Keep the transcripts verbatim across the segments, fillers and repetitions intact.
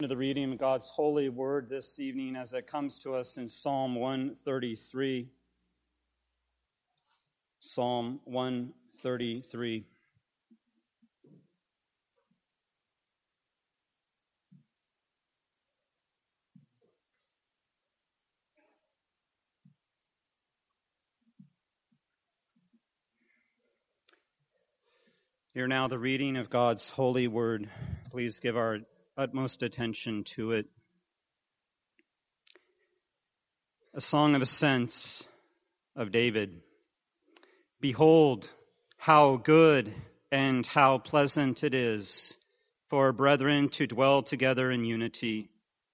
To the reading of God's holy word this evening as it comes to us in Psalm one thirty-three. Psalm one thirty-three. Hear now the reading of God's holy word. Please give our utmost attention to it. A song of ascents of David. Behold, how good and how pleasant it is for brethren to dwell together in unity.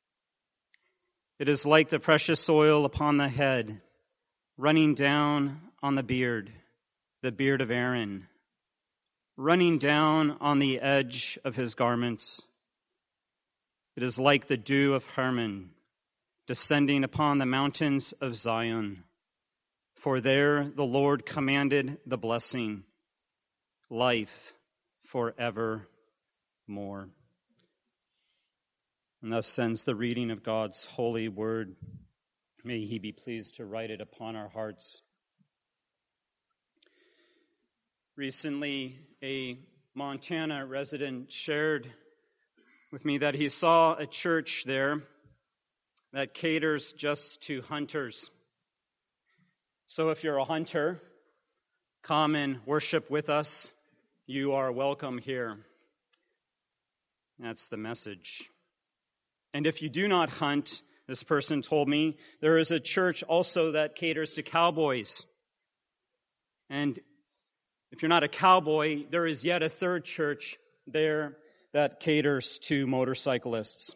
It is like the precious oil upon the head, running down on the beard, the beard of Aaron, running down on the edge of his garments. It is like the dew of Hermon, descending upon the mountains of Zion. For there the Lord commanded the blessing, life forevermore. And thus sends the reading of God's holy word. May he be pleased to write it upon our hearts. Recently, a Montana resident shared with me that he saw a church there that caters just to hunters. So if you're a hunter, come and worship with us. You are welcome here. That's the message. And if you do not hunt, this person told me, there is a church also that caters to cowboys. And if you're not a cowboy, there is yet a third church there that caters to motorcyclists.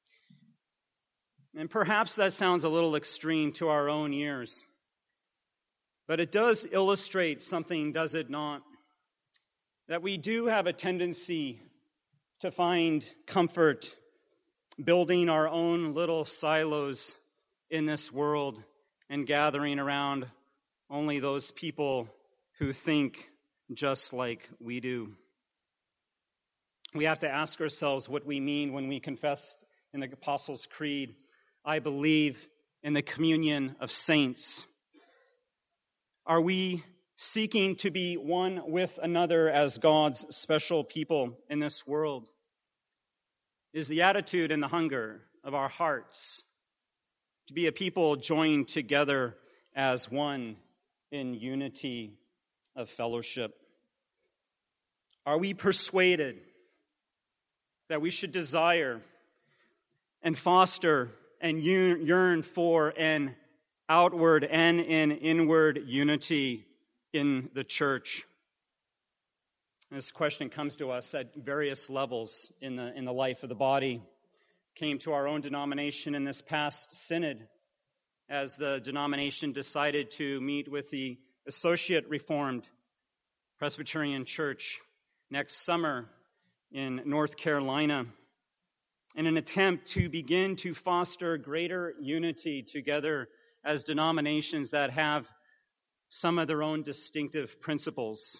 And perhaps that sounds a little extreme to our own ears. But it does illustrate something, does it not? That we do have a tendency to find comfort building our own little silos in this world and gathering around only those people who think just like we do. We have to ask ourselves what we mean when we confess in the Apostles' Creed, I believe in the communion of saints. Are we seeking to be one with another as God's special people in this world? Is the attitude and the hunger of our hearts to be a people joined together as one in unity of fellowship? Are we persuaded that we should desire and foster and yearn for an outward and an inward unity in the church? This question comes to us at various levels in the in the life of the body. Came to our own denomination in this past synod as the denomination decided to meet with the Associate Reformed Presbyterian Church next summer in North Carolina in an attempt to begin to foster greater unity together as denominations that have some of their own distinctive principles.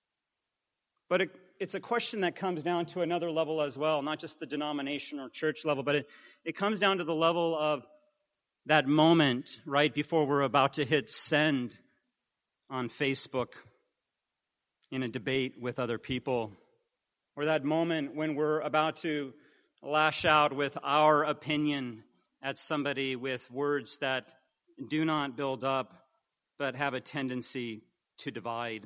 But it, it's a question that comes down to another level as well, not just the denomination or church level, but it, it comes down to the level of that moment right before we're about to hit send on Facebook in a debate with other people, or that moment when we're about to lash out with our opinion at somebody with words that do not build up, but have a tendency to divide.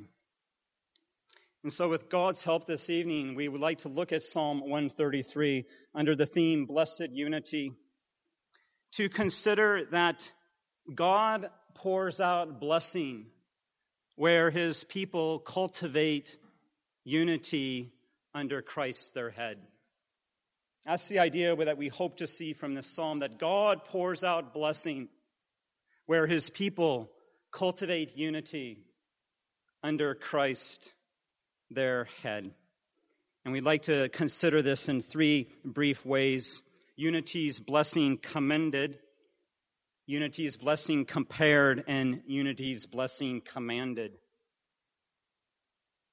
And so with God's help this evening, we would like to look at Psalm one thirty-three under the theme, Blessed Unity, to consider that God pours out blessing where his people cultivate unity under Christ their head. That's the idea that we hope to see from this psalm, that God pours out blessing where his people cultivate unity under Christ their head. And we'd like to consider this in three brief ways. Unity's blessing commended, unity's blessing compared, and unity's blessing commanded.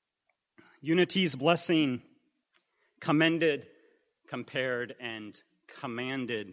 Unity's blessing commended, compared, and commanded.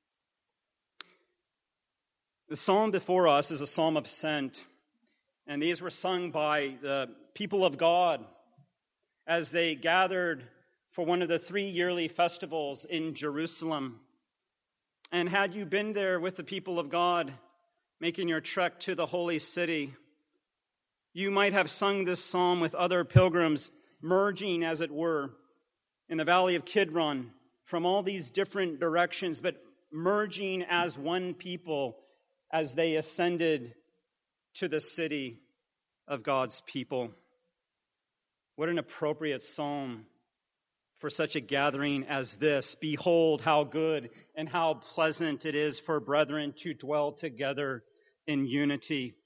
The psalm before us is a psalm of ascent, and these were sung by the people of God as they gathered for one of the three yearly festivals in Jerusalem. And had you been there with the people of God, making your trek to the holy city, you might have sung this psalm with other pilgrims, merging, as it were, in the valley of Kidron from all these different directions, but merging as one people as they ascended to the city of God's people. What an appropriate psalm for such a gathering as this. Behold, how good and how pleasant it is for brethren to dwell together in unity.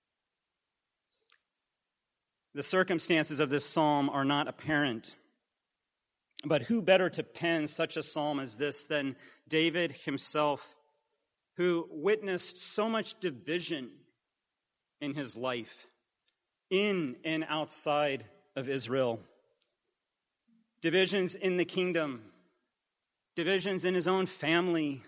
The circumstances of this psalm are not apparent, but who better to pen such a psalm as this than David himself, who witnessed so much division in his life, in and outside of Israel. Divisions in the kingdom, divisions in his own family,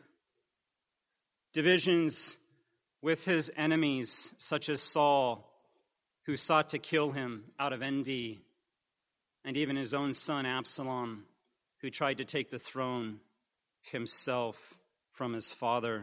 divisions with his enemies, such as Saul, who sought to kill him out of envy, and even his own son Absalom, who tried to take the throne himself from his father.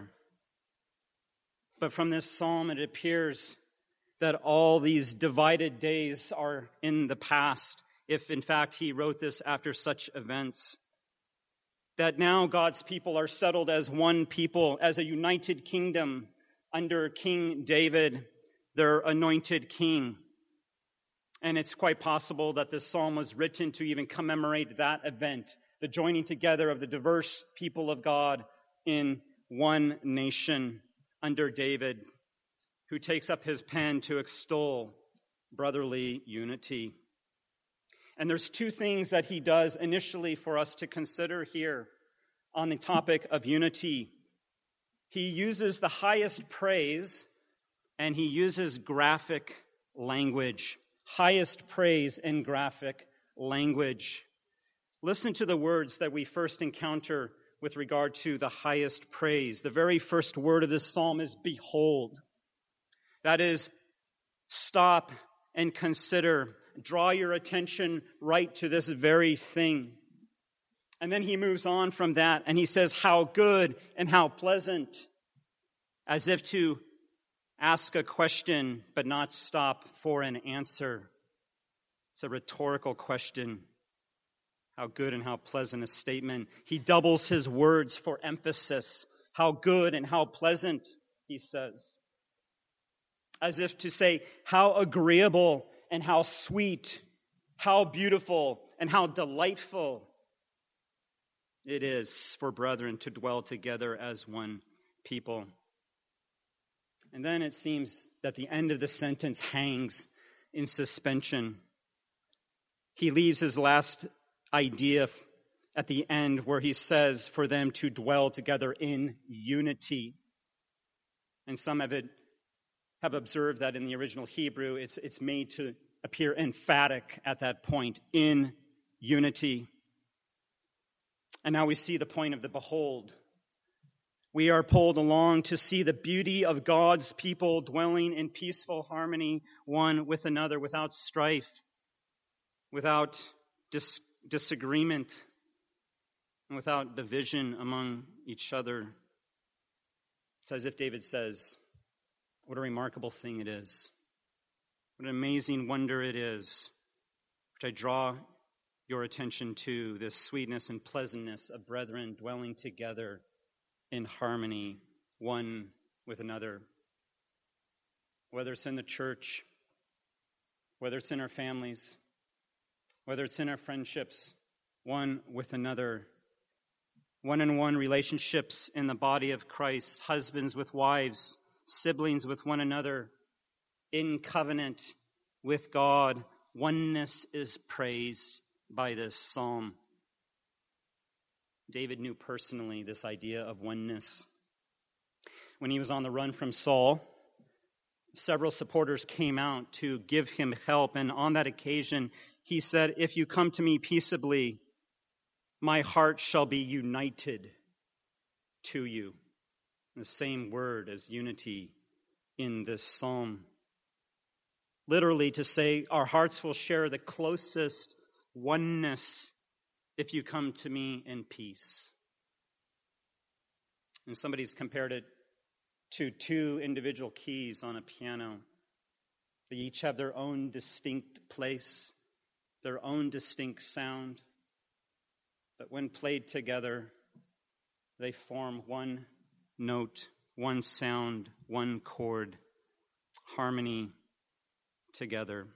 But from this psalm, it appears that all these divided days are in the past, if in fact he wrote this after such events. That now God's people are settled as one people, as a united kingdom under King David, their anointed king. And it's quite possible that this psalm was written to even commemorate that event, the joining together of the diverse people of God in one nation under David, who takes up his pen to extol brotherly unity. And there's two things that he does initially for us to consider here on the topic of unity. He uses the highest praise and he uses graphic language. Highest praise and graphic language. Listen to the words that we first encounter with regard to the highest praise. The very first word of this psalm is behold. That is, stop and consider. Draw your attention right to this very thing. And then he moves on from that and he says, how good and how pleasant, as if to ask a question but not stop for an answer. It's a rhetorical question. How good and how pleasant a statement. He doubles his words for emphasis. How good and how pleasant, he says. As if to say, how agreeable and how sweet, how beautiful and how delightful it is for brethren to dwell together as one people. And then it seems that the end of the sentence hangs in suspension. He leaves his last idea at the end where he says for them to dwell together in unity. And some of it have observed that in the original Hebrew, it's, it's made to appear emphatic at that point, in unity. And now we see the point of the behold. We are pulled along to see the beauty of God's people dwelling in peaceful harmony one with another, without strife, without dis- disagreement, and without division among each other. It's as if David says, what a remarkable thing it is. What an amazing wonder it is, which I draw your attention to, this sweetness and pleasantness of brethren dwelling together in harmony, one with another. Whether it's in the church, whether it's in our families, whether it's in our friendships, one with another. One-on-one relationships in the body of Christ, husbands with wives, siblings with one another, in covenant with God. Oneness is praised by this psalm. David knew personally this idea of oneness. When he was on the run from Saul, several supporters came out to give him help, and on that occasion he said, if you come to me peaceably, my heart shall be united to you. The same word as unity in this psalm. Literally to say our hearts will share the closest oneness if you come to me in peace. And somebody's compared it to two individual keys on a piano. They each have their own distinct place, their own distinct sound. But when played together, they form one note, one sound, one chord, harmony together.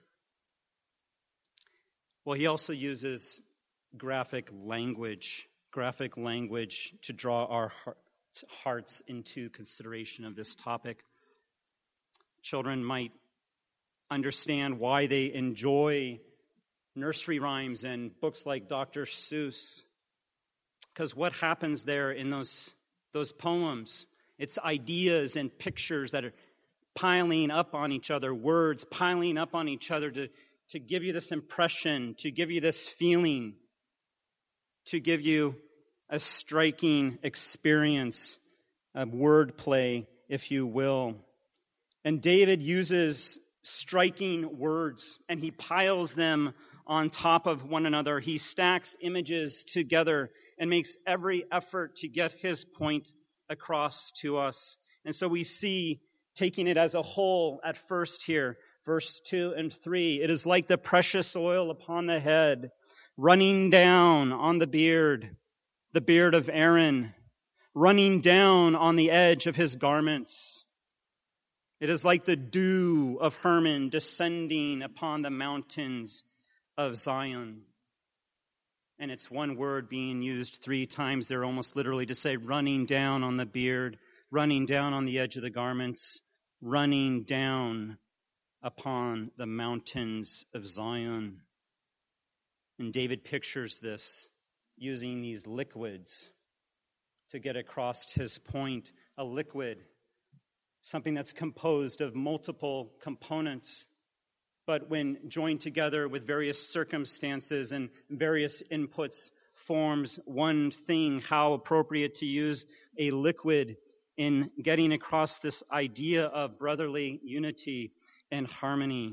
Well, he also uses graphic language, graphic language to draw our hearts into consideration of this topic. Children might understand why they enjoy nursery rhymes and books like Doctor Seuss. Because what happens there in those, those poems, it's ideas and pictures that are piling up on each other, words piling up on each other to, to give you this impression, to give you this feeling, to give you a striking experience of wordplay, if you will. And David uses striking words, and he piles them on top of one another. He stacks images together and makes every effort to get his point across to us. And so we see, taking it as a whole at first here, verse two and three, it is like the precious oil upon the head, running down on the beard, the beard of Aaron, running down on the edge of his garments. It is like the dew of Hermon descending upon the mountains of Zion. And it's one word being used three times there, almost literally, to say running down on the beard, running down on the edge of the garments, running down upon the mountains of Zion. And David pictures this using these liquids to get across his point. A liquid, something that's composed of multiple components, but when joined together with various circumstances and various inputs, forms one thing. How appropriate to use a liquid in getting across this idea of brotherly unity and harmony.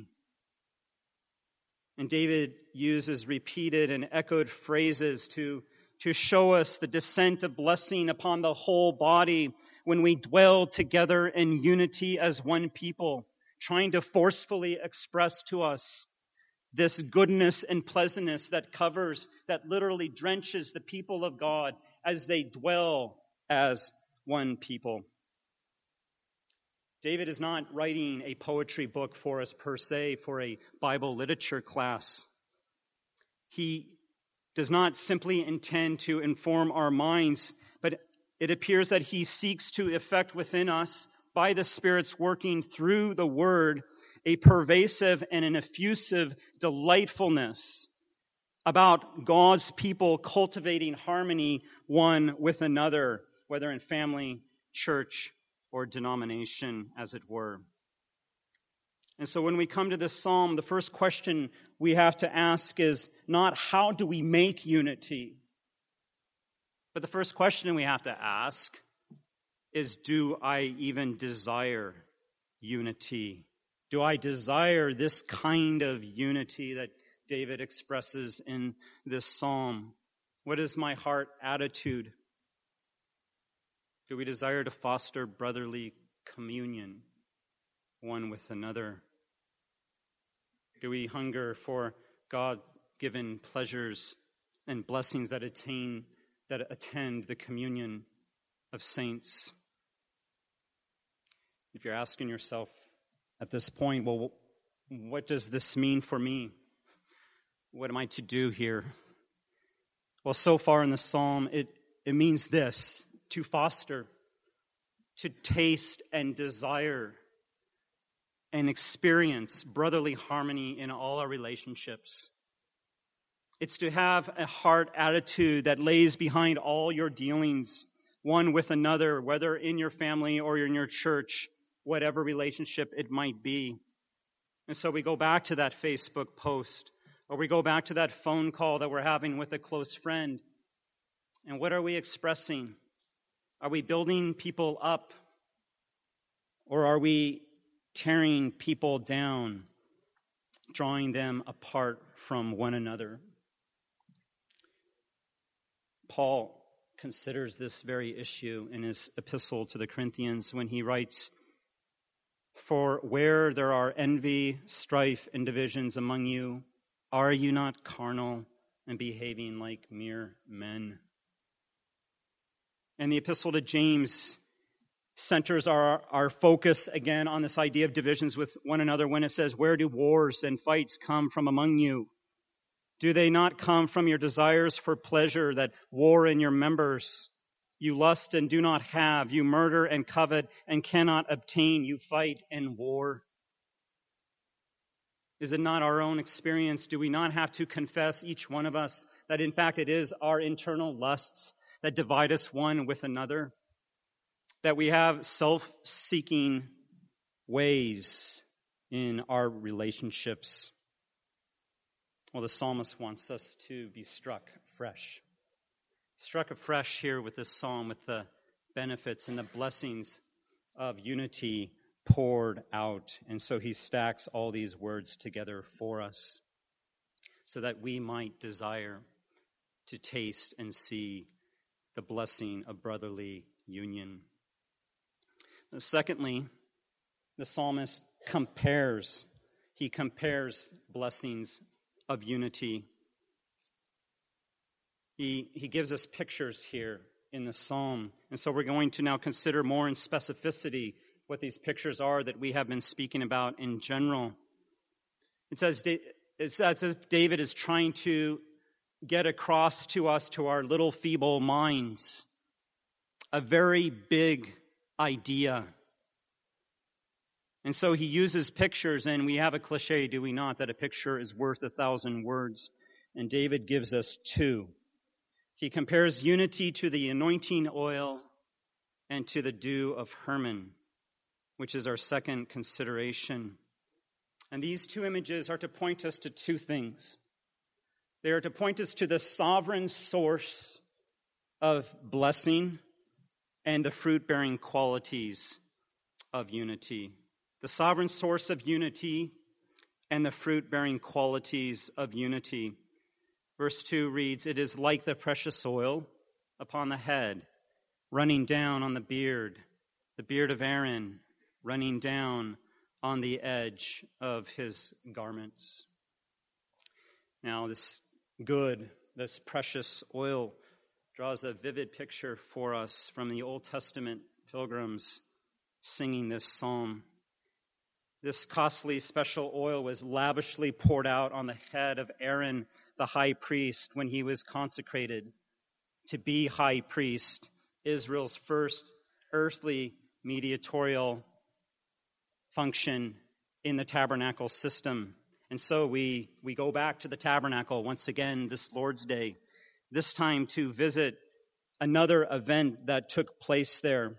And David uses repeated and echoed phrases to, to show us the descent of blessing upon the whole body when we dwell together in unity as one people, trying to forcefully express to us this goodness and pleasantness that covers, that literally drenches the people of God as they dwell as one people. David is not writing a poetry book for us per se, for a Bible literature class. He does not simply intend to inform our minds, but it appears that he seeks to effect within us, by the Spirit's working through the Word, a pervasive and an effusive delightfulness about God's people cultivating harmony one with another, whether in family, church, or denomination, as it were. And so when we come to this psalm, the first question we have to ask is not how do we make unity, but the first question we have to ask is, do I even desire unity? Do I desire this kind of unity that David expresses in this psalm? What is my heart attitude? Do we desire to foster brotherly communion one with another? Do we hunger for God-given pleasures and blessings that attain, that attend the communion of saints? If you're asking yourself at this point, well, what does this mean for me? What am I to do here? Well, so far in the psalm, it, it means this: to foster, to taste and desire and experience brotherly harmony in all our relationships. It's to have a heart attitude that lays behind all your dealings, one with another, whether in your family or in your church, whatever relationship it might be. And so we go back to that Facebook post, or we go back to that phone call that we're having with a close friend. And what are we expressing? Are we building people up, or are we tearing people down, drawing them apart from one another? Paul considers this very issue in his epistle to the Corinthians when he writes, "For where there are envy, strife, and divisions among you, are you not carnal and behaving like mere men?" And the epistle to James centers our, our focus again on this idea of divisions with one another when it says, "Where do wars and fights come from among you? Do they not come from your desires for pleasure that war in your members? You lust and do not have. You murder and covet and cannot obtain. You fight and war." Is it not our own experience? Do we not have to confess, each one of us, that in fact it is our internal lusts that divide us one with another? That we have self-seeking ways in our relationships? Well, the psalmist wants us to be struck afresh. Struck afresh here with this psalm, with the benefits and the blessings of unity poured out. And so he stacks all these words together for us so that we might desire to taste and see the blessing of brotherly union. Secondly, the psalmist compares. He compares blessings of unity. He, he gives us pictures here in the psalm. And so we're going to now consider more in specificity what these pictures are that we have been speaking about in general. It says it's as if David is trying to get across to us, to our little feeble minds, a very big idea. And so he uses pictures, and we have a cliche, do we not, that a picture is worth a thousand words. And David gives us two. He compares unity to the anointing oil and to the dew of Hermon, which is our second consideration. And these two images are to point us to two things. They are to point us to the sovereign source of blessing and the fruit-bearing qualities of unity. The sovereign source of unity and the fruit-bearing qualities of unity. Verse two reads, "It is like the precious oil upon the head, running down on the beard, the beard of Aaron, running down on the edge of his garments." Now, this good, this precious oil draws a vivid picture for us from the Old Testament pilgrims singing this psalm. This costly special oil was lavishly poured out on the head of Aaron, the high priest, when he was consecrated to be high priest, Israel's first earthly mediatorial function in the tabernacle system. And so we, we go back to the tabernacle once again this Lord's Day, this time to visit another event that took place there.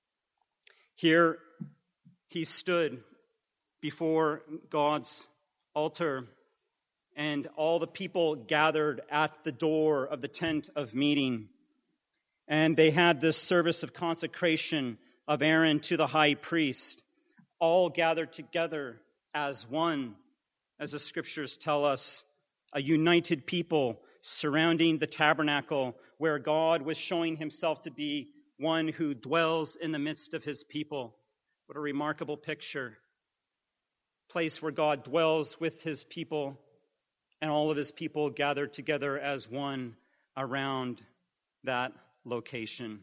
Here he stood before God's altar, and all the people gathered at the door of the tent of meeting. And they had this service of consecration of Aaron to the high priest, all gathered together as one, as the scriptures tell us, a united people surrounding the tabernacle where God was showing himself to be one who dwells in the midst of his people. What a remarkable picture. Place where God dwells with his people, and all of his people gathered together as one around that location.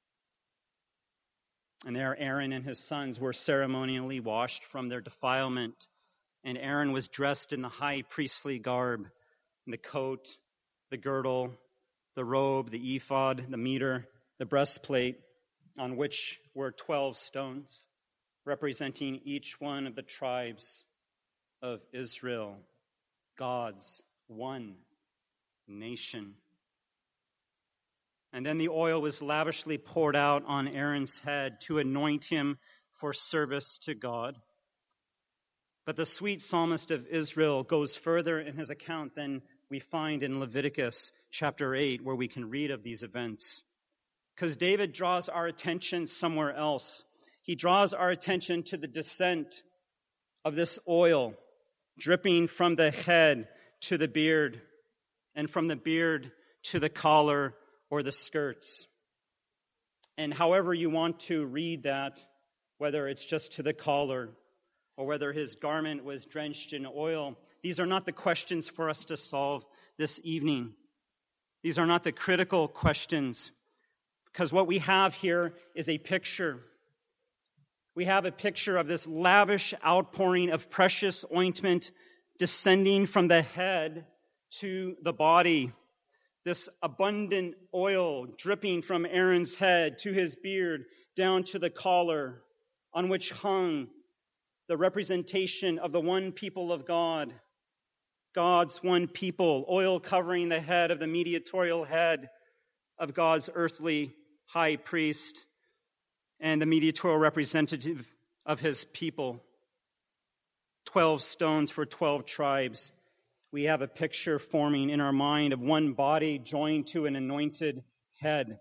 And there Aaron and his sons were ceremonially washed from their defilement. And Aaron was dressed in the high priestly garb, the coat, the girdle, the robe, the ephod, the mitre, the breastplate, on which were twelve stones, representing each one of the tribes of Israel, God's one nation. And then the oil was lavishly poured out on Aaron's head to anoint him for service to God. But the sweet psalmist of Israel goes further in his account than we find in Leviticus chapter eight, where we can read of these events. Because David draws our attention somewhere else. He draws our attention to the descent of this oil dripping from the head to the beard, and from the beard to the collar or the skirts. And however you want to read that, whether it's just to the collar or whether his garment was drenched in oil, these are not the questions for us to solve this evening. These are not the critical questions, because what we have here is a picture. We have a picture of this lavish outpouring of precious ointment descending from the head to the body. This abundant oil dripping from Aaron's head to his beard down to the collar, on which hung the representation of the one people of God, God's one people, oil covering the head of the mediatorial head of God's earthly high priest and the mediatorial representative of his people. Twelve stones for twelve tribes. We have a picture forming in our mind of one body joined to an anointed head.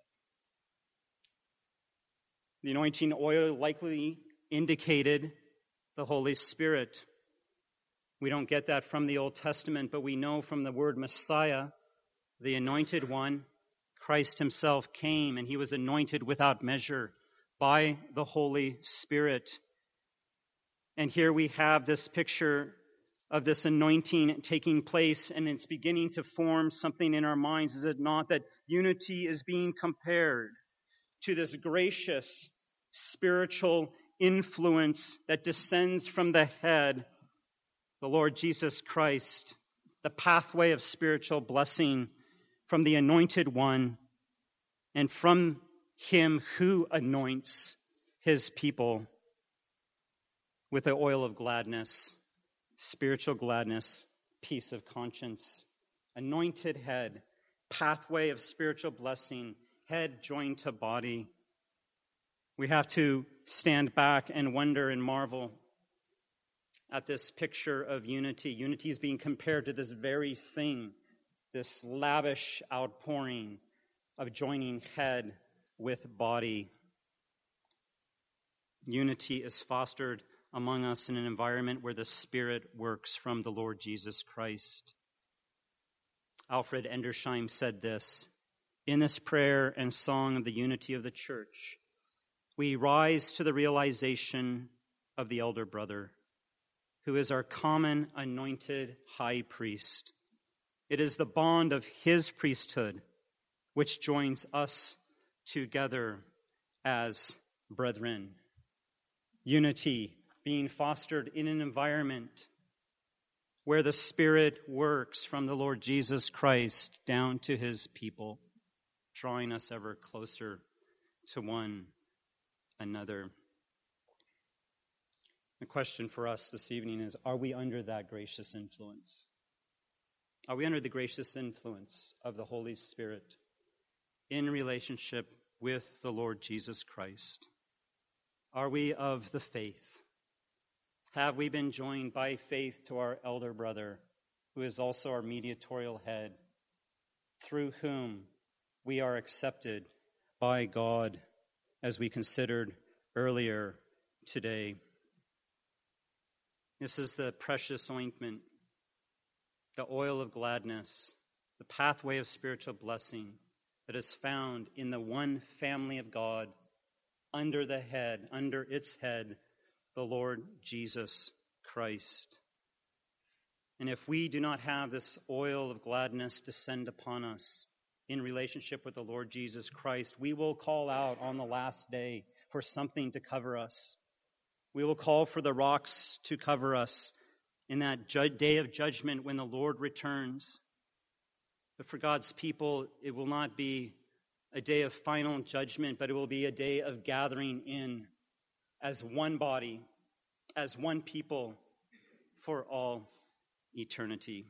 The anointing oil likely indicated the Holy Spirit. We don't get that from the Old Testament, but we know from the word Messiah, the anointed one, Christ himself came, and he was anointed without measure by the Holy Spirit. And here we have this picture of this anointing taking place, and it's beginning to form something in our minds, is it not? That unity is being compared to this gracious spiritual influence that descends from the head, the Lord Jesus Christ, the pathway of spiritual blessing from the anointed one and from him who anoints his people with the oil of gladness, spiritual gladness, peace of conscience, anointed head, pathway of spiritual blessing, head joined to body. We have to stand back and wonder and marvel at this picture of unity. Unity is being compared to this very thing, this lavish outpouring of joining head with body. Unity is fostered among us in an environment where the Spirit works from the Lord Jesus Christ. Alfred Endersheim said this: in this prayer and song of the unity of the church, we rise to the realization of the elder brother, who is our common anointed high priest. It is the bond of his priesthood which joins us together as brethren. Unity being fostered in an environment where the Spirit works from the Lord Jesus Christ down to his people, drawing us ever closer to one another. The question for us this evening is, are we under that gracious influence? Are we under the gracious influence of the Holy Spirit in relationship with the Lord Jesus Christ? Are we of the faith? Have we been joined by faith to our elder brother, who is also our mediatorial head, through whom we are accepted by God, as we considered earlier today? This is the precious ointment, the oil of gladness, the pathway of spiritual blessing that is found in the one family of God, under the head, under its head, the Lord Jesus Christ. And if we do not have this oil of gladness descend upon us in relationship with the Lord Jesus Christ, we will call out on the last day for something to cover us. We will call for the rocks to cover us in that ju- day of judgment when the Lord returns. But for God's people, it will not be a day of final judgment, but it will be a day of gathering in as one body, as one people for all eternity.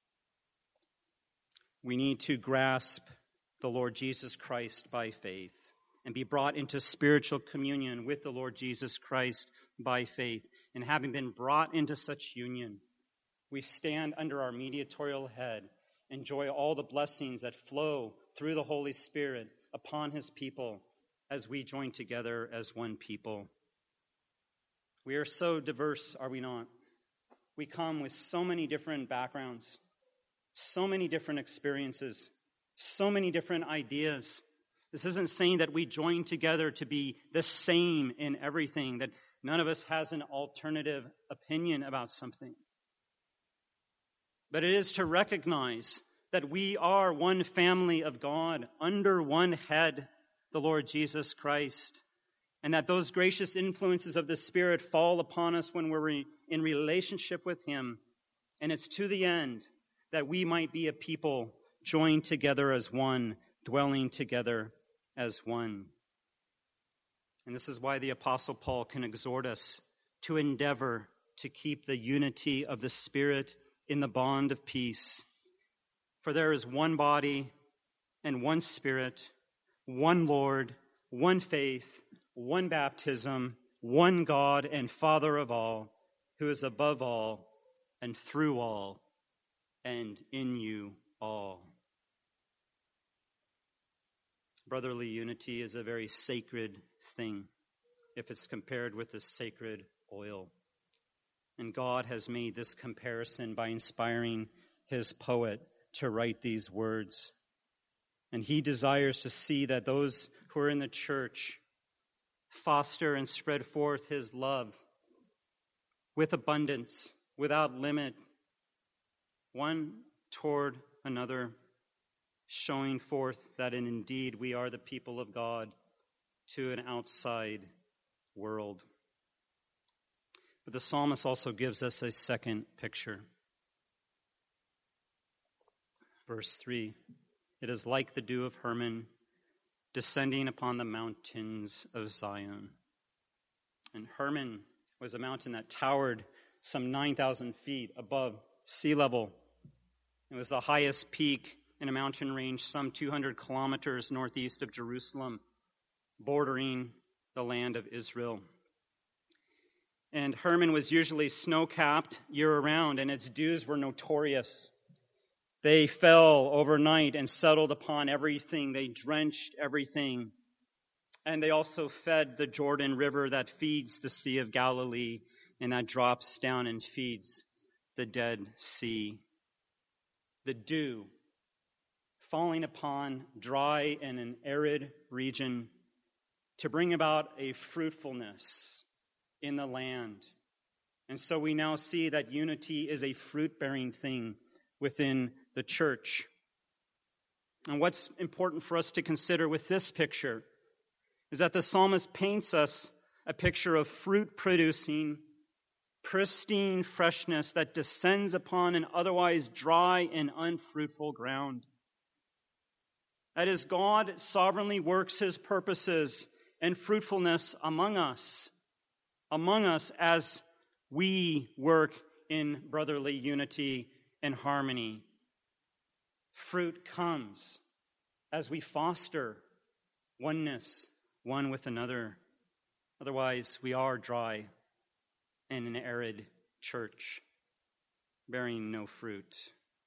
We need to grasp the Lord Jesus Christ by faith and be brought into spiritual communion with the Lord Jesus Christ by faith. And having been brought into such union, we stand under our mediatorial head, enjoy all the blessings that flow through the Holy Spirit upon his people as we join together as one people. We are so diverse, are we not? We come with so many different backgrounds, so many different experiences, so many different ideas. This isn't saying that we join together to be the same in everything, that none of us has an alternative opinion about something. But it is to recognize that we are one family of God under one head, the Lord Jesus Christ, and that those gracious influences of the Spirit fall upon us when we're in relationship with him. And it's to the end that we might be a people joined together as one, dwelling together as one. And this is why the Apostle Paul can exhort us to endeavor to keep the unity of the Spirit in the bond of peace. For there is one body and one Spirit, one Lord, one faith, one baptism, one God and Father of all, who is above all and through all and in you all. Brotherly unity is a very sacred thing if it's compared with the sacred oil. And God has made this comparison by inspiring his poet to write these words. And he desires to see that those who are in the church foster and spread forth his love with abundance, without limit, one toward another, showing forth that in indeed we are the people of God to an outside world. But the psalmist also gives us a second picture. Verse three, it is like the dew of Hermon descending upon the mountains of Zion. And Hermon was a mountain that towered some nine thousand feet above sea level. It was the highest peak in a mountain range some two hundred kilometers northeast of Jerusalem, bordering the land of Israel. And Hermon was usually snow-capped year-round, and its dews were notorious. They fell overnight and settled upon everything. They drenched everything. And they also fed the Jordan River that feeds the Sea of Galilee and that drops down and feeds the Dead Sea. The dew falling upon dry and an arid region to bring about a fruitfulness in the land. And so we now see that unity is a fruit-bearing thing within the church. And what's important for us to consider with this picture is that the psalmist paints us a picture of fruit-producing, pristine freshness that descends upon an otherwise dry and unfruitful ground. That is, God sovereignly works his purposes and fruitfulness among us, among us as we work in brotherly unity and harmony. Fruit comes as we foster oneness one with another. Otherwise, we are dry and an arid church, bearing no fruit.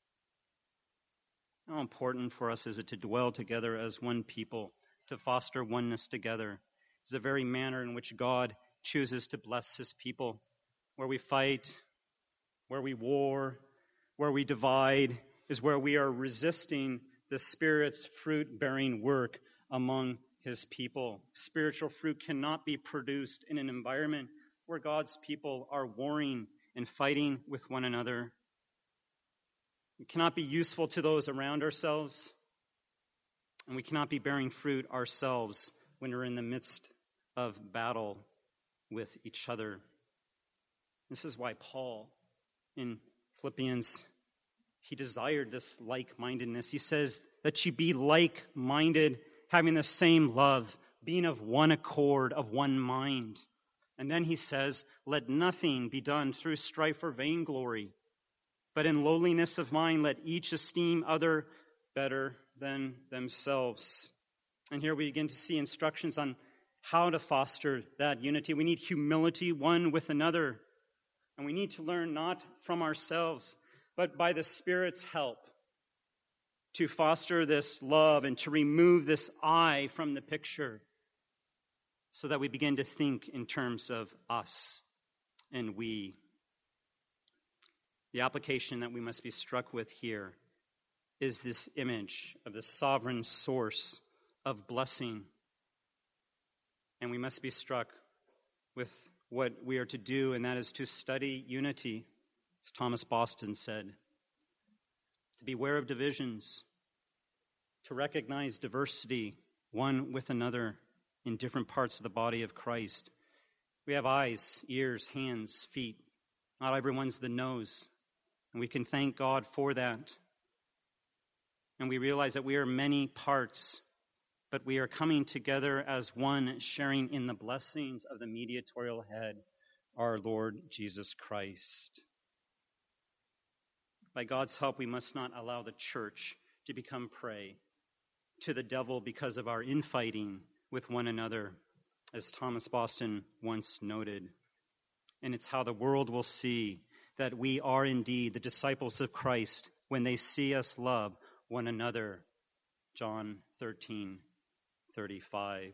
How important for us is it to dwell together as one people, to foster oneness together? It's the very manner in which God chooses to bless his people. Where we fight, where we war, where we divide, is where we are resisting the Spirit's fruit-bearing work among his people. Spiritual fruit cannot be produced in an environment where God's people are warring and fighting with one another. We cannot be useful to those around ourselves, and we cannot be bearing fruit ourselves when we're in the midst of battle with each other. This is why Paul, in Philippians, he desired this like-mindedness. He says that you be like-minded, having the same love, being of one accord, of one mind. And then he says, let nothing be done through strife or vainglory, but in lowliness of mind, let each esteem other better than themselves. And here we begin to see instructions on how to foster that unity. We need humility one with another. And we need to learn not from ourselves, but by the Spirit's help, to foster this love and to remove this I from the picture so that we begin to think in terms of us and we. The application that we must be struck with here is this image of the sovereign source of blessing. And we must be struck with what we are to do, and that is to study unity, as Thomas Boston said, to beware of divisions, to recognize diversity one with another in different parts of the body of Christ. We have eyes, ears, hands, feet. Not everyone's the nose, and we can thank God for that. And we realize that we are many parts, but we are coming together as one, sharing in the blessings of the mediatorial head, our Lord Jesus Christ. By God's help, we must not allow the church to become prey to the devil because of our infighting with one another, as Thomas Boston once noted. And it's how the world will see that we are indeed the disciples of Christ when they see us love one another. John thirteen thirty-five.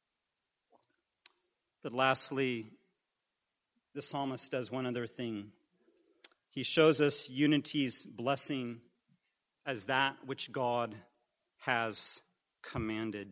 But lastly, the psalmist does one other thing. He shows us unity's blessing as that which God has commanded.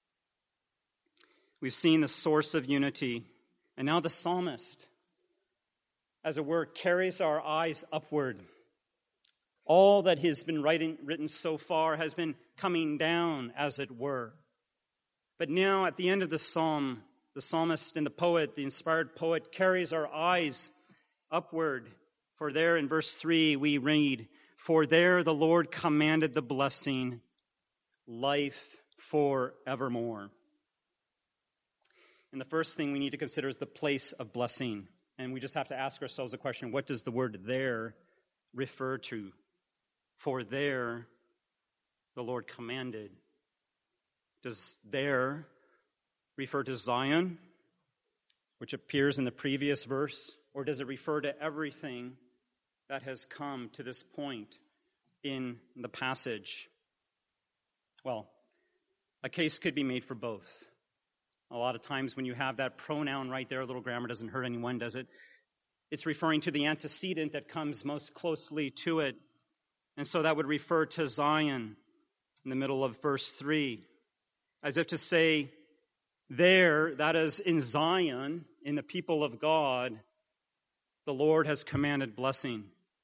We've seen the source of unity, and now the psalmist, as it were, carries our eyes upward. All that has been writing, written so far has been coming down, as it were. But now, at the end of the psalm, the psalmist and the poet, the inspired poet, carries our eyes upward. For there in verse three we read, "For there the Lord commanded the blessing, life forevermore." And the first thing we need to consider is the place of blessing. And we just have to ask ourselves the question, what does the word there refer to? For there the Lord commanded. Does there refer to Zion, which appears in the previous verse? Or does it refer to everything that has come to this point in the passage? Well, a case could be made for both. A lot of times when you have that pronoun right there, a little grammar doesn't hurt anyone, does it? It's referring to the antecedent that comes most closely to it. And so that would refer to Zion in the middle of verse three. As if to say, there, that is in Zion, in the people of God, the Lord has commanded blessing.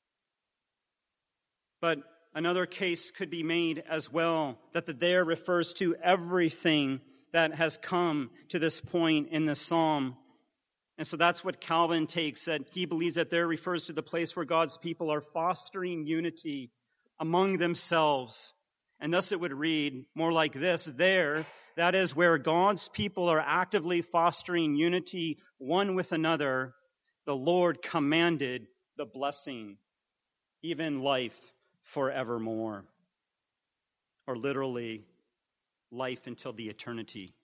But another case could be made as well, that the there refers to everything that has come to this point in the psalm. And so that's what Calvin takes, that he believes that there refers to the place where God's people are fostering unity among themselves. And thus it would read more like this, there, that is where God's people are actively fostering unity one with another, the Lord commanded the blessing, even life forevermore. Or literally, life until the eternity.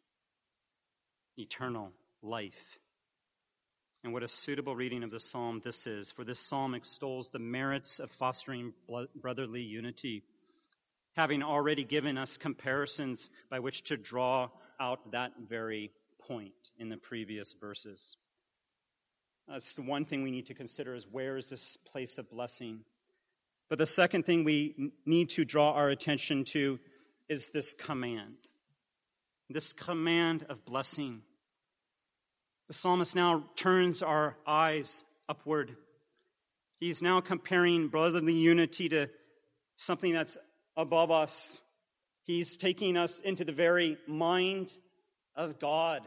Eternal life. And what a suitable reading of the psalm this is, for this psalm extols the merits of fostering brotherly unity, having already given us comparisons by which to draw out that very point in the previous verses. That's the one thing we need to consider, is where is this place of blessing? But the second thing we need to draw our attention to is this command. This command of blessing. The psalmist now turns our eyes upward. He's now comparing brotherly unity to something that's above us. He's taking us into the very mind of God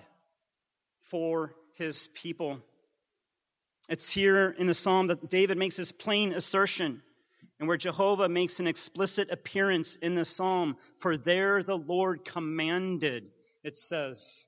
for his people. It's here in the psalm that David makes this plain assertion, and where Jehovah makes an explicit appearance in the psalm. For there the Lord commanded, it says.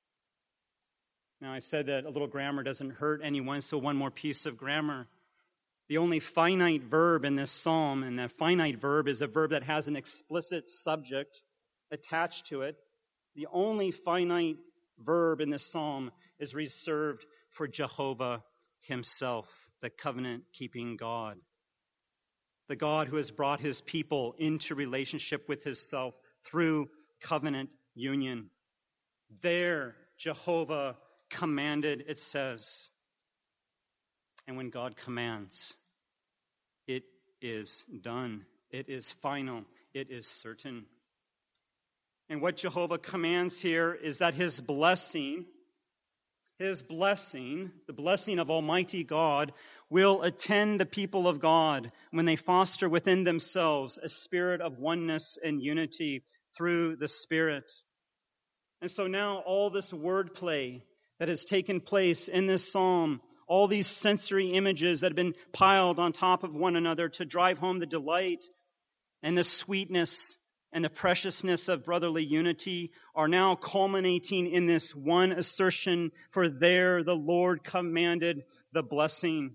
Now, I said that a little grammar doesn't hurt anyone, so one more piece of grammar. The only finite verb in this psalm, and that finite verb is a verb that has an explicit subject attached to it. The only finite verb in this psalm is reserved for Jehovah himself, the covenant-keeping God. the God who has brought his people into relationship with himself through covenant union. There, Jehovah commanded, it says. And when God commands, it is done. It is final. It is certain. And what Jehovah commands here is that his blessing, his blessing, the blessing of Almighty God, will attend the people of God when they foster within themselves a spirit of oneness and unity through the Spirit. And so now all this wordplay that has taken place in this psalm, all these sensory images that have been piled on top of one another to drive home the delight and the sweetness and the preciousness of brotherly unity are now culminating in this one assertion, for there the Lord commanded the blessing.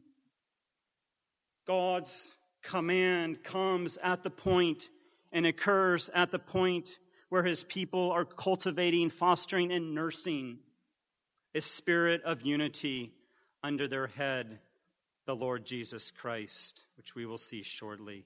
God's command comes at the point and occurs at the point where his people are cultivating, fostering, and nursing a spirit of unity under their head, the Lord Jesus Christ, which we will see shortly.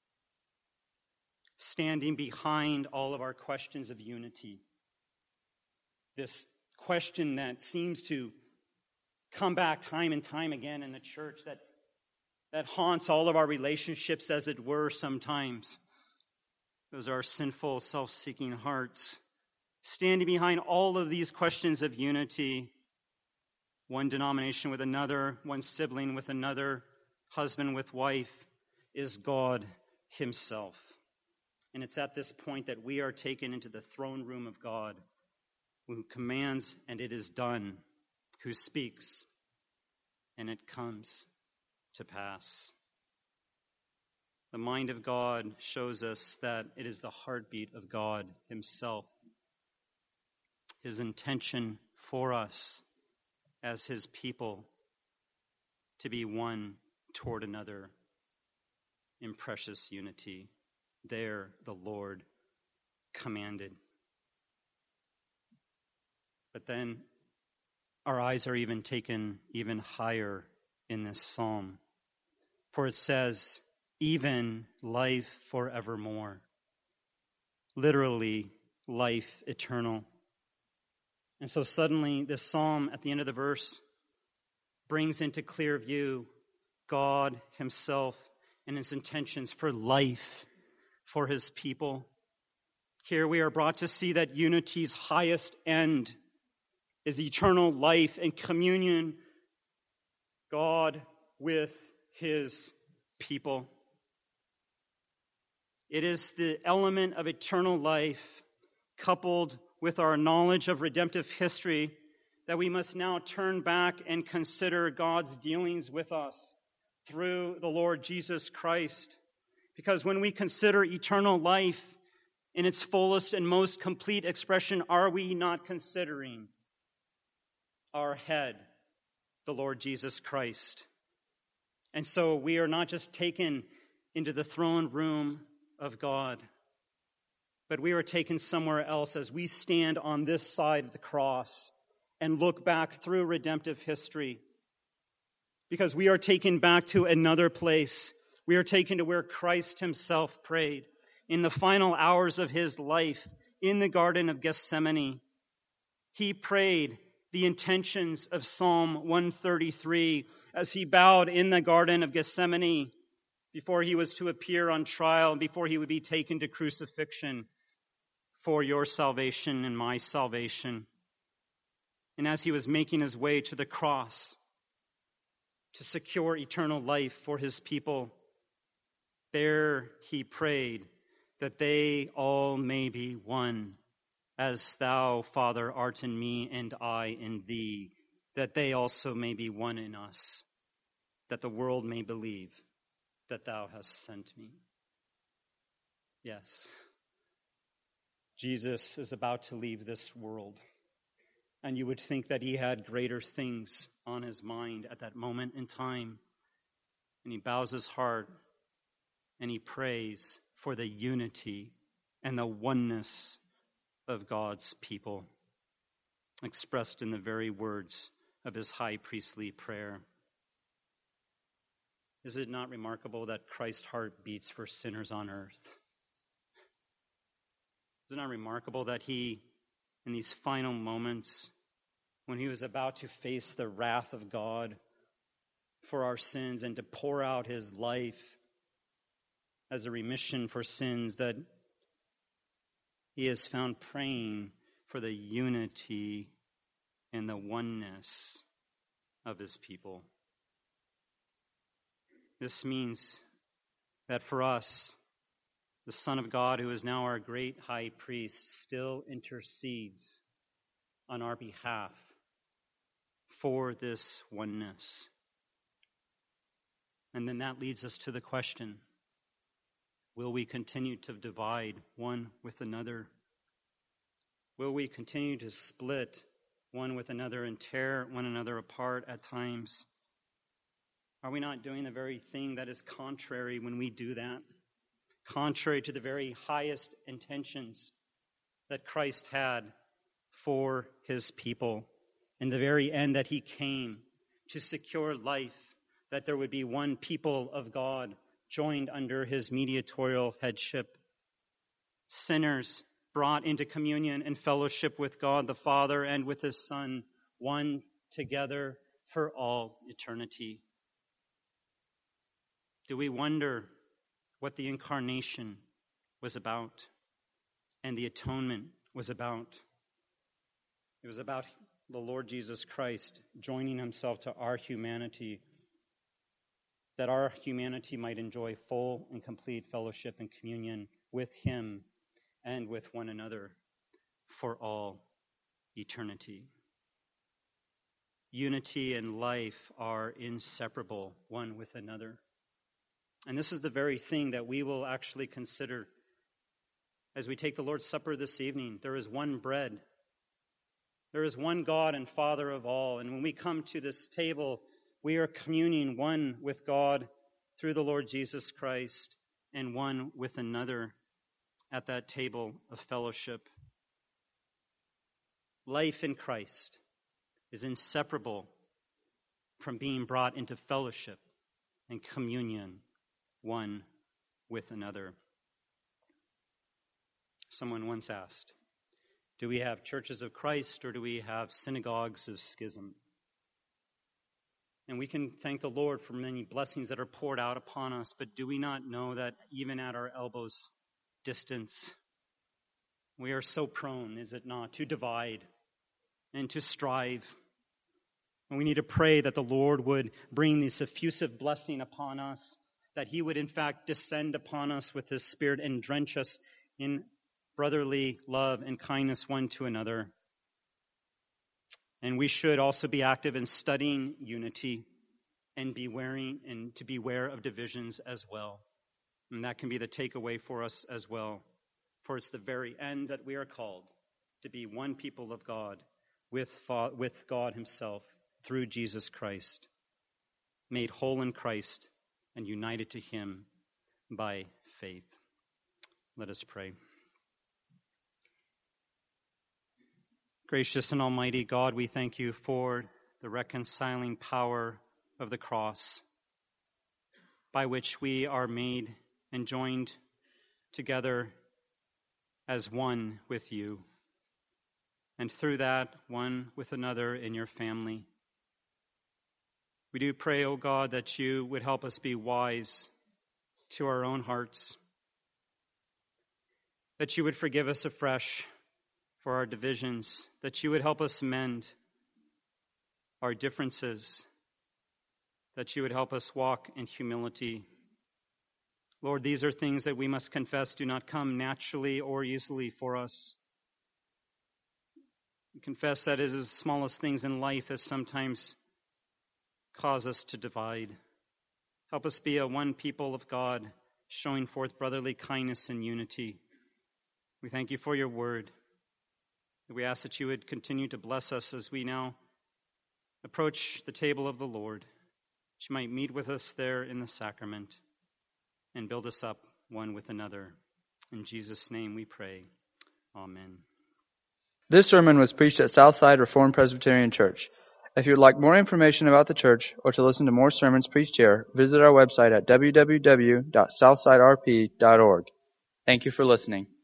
Standing behind all of our questions of unity, this question that seems to come back time and time again in the church, that, that haunts all of our relationships, as it were, sometimes. Those are our sinful, self-seeking hearts. Standing behind all of these questions of unity, one denomination with another, one sibling with another, husband with wife, is God himself. And it's at this point that we are taken into the throne room of God, who commands and it is done, who speaks and it comes to pass. The mind of God shows us that it is the heartbeat of God himself, his intention for us as his people to be one toward another in precious unity. There the Lord commanded. But then our eyes are even taken even higher in this psalm. For it says, even life forevermore. Literally, life eternal. And so suddenly this psalm at the end of the verse brings into clear view God himself and his intentions for life for his people. Here we are brought to see that unity's highest end is eternal life and communion, God with his people. It is the element of eternal life coupled with our knowledge of redemptive history that we must now turn back and consider God's dealings with us through the Lord Jesus Christ. Because when we consider eternal life in its fullest and most complete expression, are we not considering our head, the Lord Jesus Christ? And so we are not just taken into the throne room of God, but we are taken somewhere else as we stand on this side of the cross and look back through redemptive history. Because we are taken back to another place. We are taken to where Christ himself prayed in the final hours of his life in the Garden of Gethsemane. He prayed the intentions of Psalm one thirty-three as he bowed in the Garden of Gethsemane before he was to appear on trial, before he would be taken to crucifixion for your salvation and my salvation. And as he was making his way to the cross to secure eternal life for his people, there he prayed that they all may be one, as thou, Father, art in me and I in thee, that they also may be one in us, that the world may believe that thou hast sent me. Yes, Jesus is about to leave this world, and you would think that he had greater things on his mind at that moment in time. And he bows his heart and he prays for the unity and the oneness of God's people, expressed in the very words of his high priestly prayer. Is it not remarkable that Christ's heart beats for sinners on earth? Is it not remarkable that he, in these final moments, when he was about to face the wrath of God for our sins and to pour out his life as a remission for sins, that he is found praying for the unity and the oneness of his people. This means that for us, the Son of God, who is now our great high priest, still intercedes on our behalf for this oneness. And then that leads us to the question, will we continue to divide one with another? Will we continue to split one with another and tear one another apart at times? Are we not doing the very thing that is contrary when we do that? Contrary to the very highest intentions that Christ had for his people, and the very end that he came to secure life, that there would be one people of God joined under his mediatorial headship. Sinners brought into communion and fellowship with God the Father and with his Son, one together for all eternity. Do we wonder what the incarnation was about and the atonement was about? It was about the Lord Jesus Christ joining himself to our humanity, that our humanity might enjoy full and complete fellowship and communion with him and with one another for all eternity. Unity and life are inseparable one with another. And this is the very thing that we will actually consider as we take the Lord's Supper this evening. There is one bread. There is one God and Father of all. And when we come to this table, we are communing one with God through the Lord Jesus Christ and one with another at that table of fellowship. Life in Christ is inseparable from being brought into fellowship and communion one with another. Someone once asked, do we have churches of Christ or do we have synagogues of schism? And we can thank the Lord for many blessings that are poured out upon us, but do we not know that even at our elbows' distance, we are so prone, is it not, to divide and to strive? And we need to pray that the Lord would bring this effusive blessing upon us, that he would in fact descend upon us with his Spirit and drench us in brotherly love and kindness one to another. And we should also be active in studying unity and be wearing and to beware of divisions as well. And that can be the takeaway for us as well. For it's the very end that we are called to be one people of God with, with God himself through Jesus Christ, made whole in Christ and united to him by faith. Let us pray. Gracious and almighty God, we thank you for the reconciling power of the cross, by which we are made and joined together as one with you, and through that, one with another in your family. We do pray, O God, that you would help us be wise to our own hearts, that you would forgive us afresh for our divisions, that you would help us mend our differences, that you would help us walk in humility. Lord, these are things that we must confess do not come naturally or easily for us. We confess that it is the smallest things in life that sometimes cause us to divide. Help us be a one people of God, showing forth brotherly kindness and unity. We thank you for your word. We ask that you would continue to bless us as we now approach the table of the Lord, that you might meet with us there in the sacrament and build us up one with another. In Jesus' name we pray. Amen. This sermon was preached at Southside Reformed Presbyterian Church. If you would like more information about the church or to listen to more sermons preached here, visit our website at w w w dot southside r p dot org. Thank you for listening.